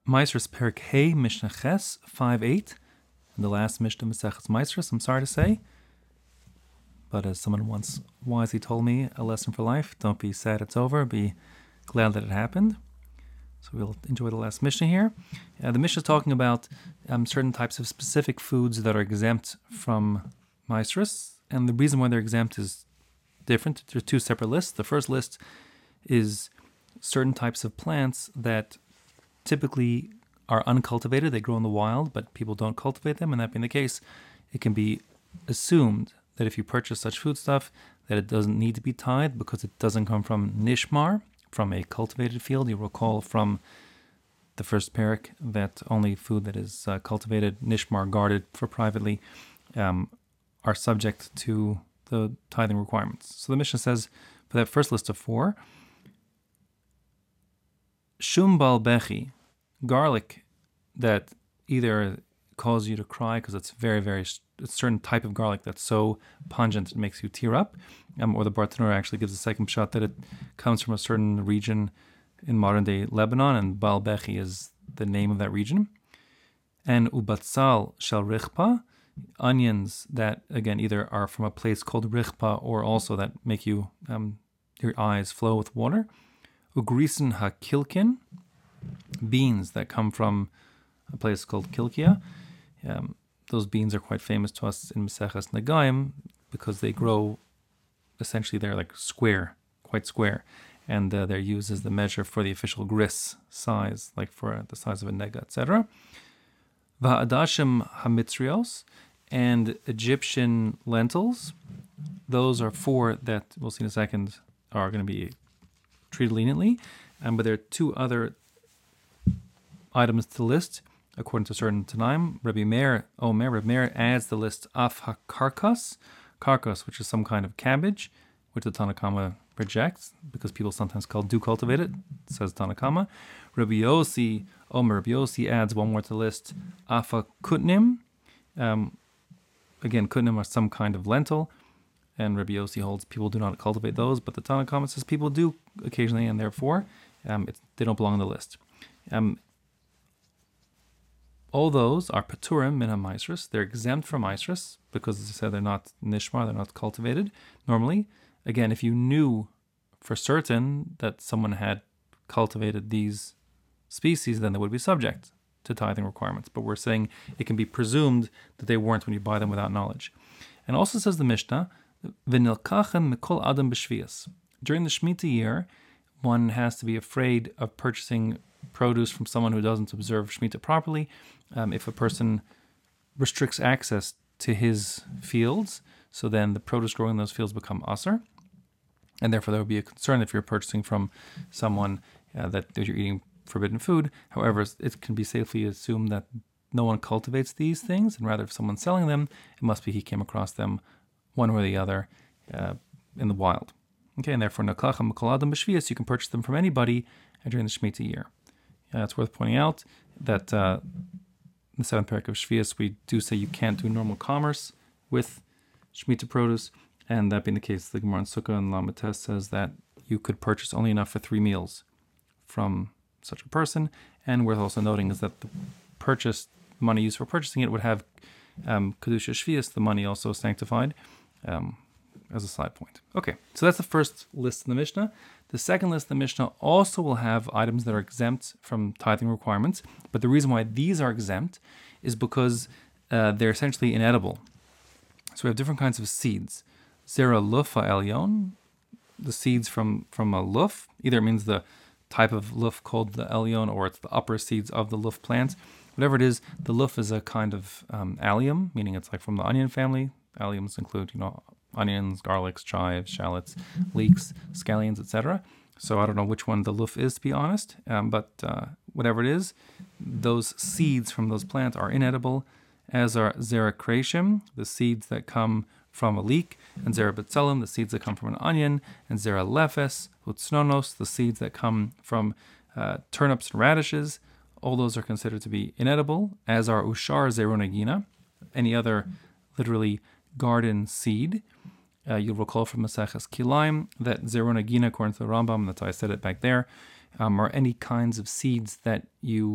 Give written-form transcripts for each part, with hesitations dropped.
Maasros Perek Hey Mishnah Ches 5:8, and the last Mishnah Maseches Maasros. I'm sorry to say, but as someone once wisely told me, a lesson for life: don't be sad it's over, be glad that it happened. So we'll enjoy the last Mishnah here. The Mishnah is talking about certain types of specific foods that are exempt from Maasros, and the reason why they're exempt is different. There's two separate lists. The first list is certain types of plants that typically are uncultivated. They grow in the wild, but people don't cultivate them. And that being the case, it can be assumed that if you purchase such foodstuff, that it doesn't need to be tied because it doesn't come from nishmar, from a cultivated field. You recall from the first parak that only food that is cultivated, nishmar, guarded for privately, are subject to the tithing requirements. So the Mishnah says, for that first list of four, Shum bal bechi, garlic that either causes you to cry because it's a certain type of garlic that's so pungent it makes you tear up, or the Bartanura actually gives a second shot that it comes from a certain region in modern day Lebanon, and bal bechi is the name of that region. And ubatzal shel richpa, onions that again either are from a place called richpa or also that make you your eyes flow with water. Ugrisen ha-kilkin, beans that come from a place called Kilkia. Those beans are quite famous to us in Maseches Nagaim because they grow, essentially they're like square, quite square, and they're used as the measure for the official gris size, like for the size of a nega, etc. Va'adashim hamitzrios, and Egyptian lentils. Those are four that we'll see in a second are going to be treated leniently, but there are two other items to the list according to certain Tanaim. Rabbi Meir adds the list af ha-karkas, which is some kind of cabbage, which the Tanna Kama rejects because people sometimes do cultivate it, says Tanna Kama. Rabbi Yossi adds one more to the list, afa kutnim. Again, kutnim are some kind of lentil, and Rabbi Yossi holds people do not cultivate those, but the Tanna Kama says people do occasionally, and therefore they don't belong on the list. All those are paturim min ha-maasros. They're exempt from maasros because, as I said, they're not nishmar, they're not cultivated normally. Again, if you knew for certain that someone had cultivated these species, then they would be subject to tithing requirements. But we're saying it can be presumed that they weren't when you buy them without knowledge. And also says the Mishnah, v'nilkachem mikol adam b'shvias. During the Shemitah year, one has to be afraid of purchasing produce from someone who doesn't observe Shemitah properly. If a person restricts access to his fields, so then the produce growing in those fields become asr, and therefore there would be a concern if you're purchasing from someone that you're eating forbidden food. However, it can be safely assumed that no one cultivates these things, and rather if someone's selling them, it must be he came across them one way or the other in the wild. Okay, and therefore, Naklacham Mikol Adam B'Shvias, you can purchase them from anybody during the Shemitah year. It's worth pointing out that in the 7th parak of Shvias, we do say you can't do normal commerce with Shemitah produce, and that being the case, the Gemara in Sukkah and Lamates says that you could purchase only enough for 3 meals from such a person. And worth also noting is that the money used for purchasing it would have Kedusha Shvias, the money also sanctified, as a side point. Okay, so that's the first list in the Mishnah. The second list in the Mishnah also will have items that are exempt from tithing requirements, but the reason why these are exempt is because they're essentially inedible. So we have different kinds of seeds. Zera lufa elyon, the seeds from a luf, either it means the type of luf called the elyon or it's the upper seeds of the luf plant. Whatever it is, the luf is a kind of allium, meaning it's like from the onion family. Alliums include, onions, garlics, chives, shallots, leeks, scallions, etc. So I don't know which one the luf is, to be honest, but whatever it is, those seeds from those plants are inedible, as are zera krashim, the seeds that come from a leek, and zera betzelim, the seeds that come from an onion, and zera lefes, utsnonos, the seeds that come from turnips and radishes. All those are considered to be inedible, as are ushar zeronagina, any other literally garden seed. You'll recall from Maseches Kilaim that zeronagina, according to the Rambam, that's why I said it back there, are any kinds of seeds that you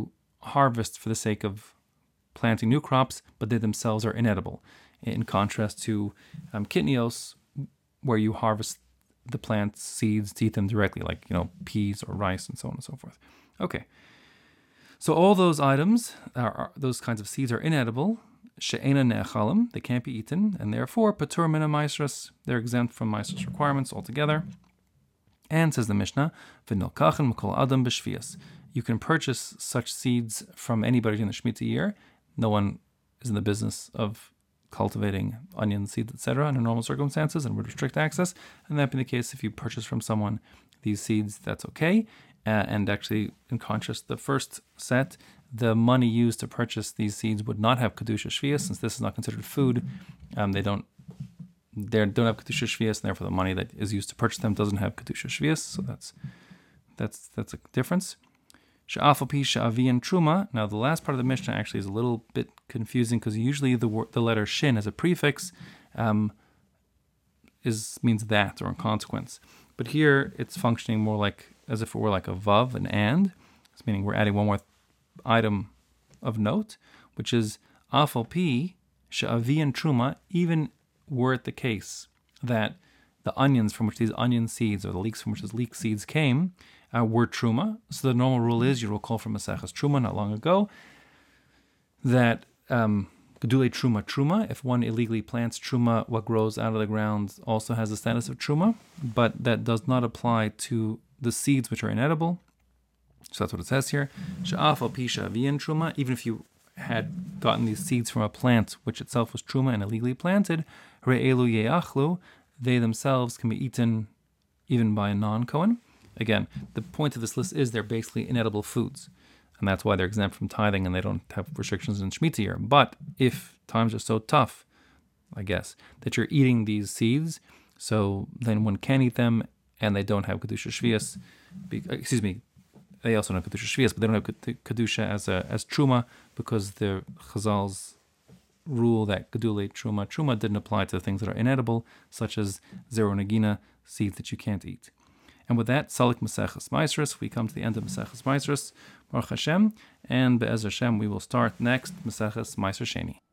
harvest for the sake of planting new crops, but they themselves are inedible. In contrast to kitnios, where you harvest the plant seeds to eat them directly, like peas or rice and so on and so forth. Okay, so all those items, those kinds of seeds, are inedible. She'ena ne'achalim, they can't be eaten, and therefore patur min ha'maisros, they're exempt from maisros requirements altogether. And says the Mishnah, v'nilkachen m'kol adam b'shvias, you can purchase such seeds from anybody in the Shemitah year. No one is in the business of cultivating onion seeds, etc., under normal circumstances and would restrict access. And that being the case, if you purchase from someone these seeds, that's okay. And actually, in contrast, the first set, the money used to purchase these seeds would not have kedusha shvius, since this is not considered food. They don't have kedusha shvius, and therefore the money that is used to purchase them doesn't have kedusha shvius. So that's a difference. Sha'afal pi sha'avian truma. Now the last part of the Mishnah actually is a little bit confusing, because usually the letter shin as a prefix means that, or in consequence. But here it's functioning more like as if it were like a vav, an and. It's meaning we're adding one more item of note, which is afal pi sha'avian truma. Even were it the case that the onions from which these onion seeds, or the leeks from which these leek seeds came, were truma. So the normal rule is, you recall from Maseches Truma not long ago, that gedulei truma, if one illegally plants truma, what grows out of the ground also has the status of truma, but that does not apply to the seeds which are inedible. So that's what it says here. Sha'afal pi sha'avian truma, even if you had gotten these seeds from a plant which itself was truma and illegally planted, re'elu ye'achlu, they themselves can be eaten even by a non-Kohen. Again, the point of this list is they're basically inedible foods, and that's why they're exempt from tithing and they don't have restrictions in Shemitah year. But if times are so tough, I guess, that you're eating these seeds, so then one can eat them and they don't have Kedusha Shvius. They also don't have Kedusha Shvius, but they don't have Kedusha as Truma, because the Chazal's rule that Gedulei Truma didn't apply to the things that are inedible, such as Zero Nagina, seeds that you can't eat. And with that, Salik Maseches Maisros, we come to the end of Maseches Maisros, Baruch Hashem, and Be'ez Hashem, we will start next Maseches Maiser Sheni.